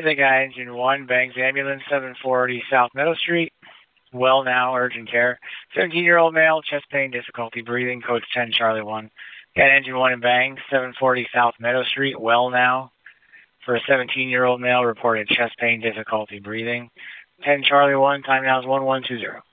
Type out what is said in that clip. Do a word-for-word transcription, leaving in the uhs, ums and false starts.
Pacific Eye Engine one, Bangs Ambulance, seven forty South Meadow Street. Well now, urgent care. seventeen-year-old male, chest pain, difficulty breathing, code ten Charlie one. Got Engine one and Bangs, seven forty South Meadow Street. Well now. For a seventeen-year-old male, reported chest pain, difficulty breathing. ten Charlie one, time now is one one two zero.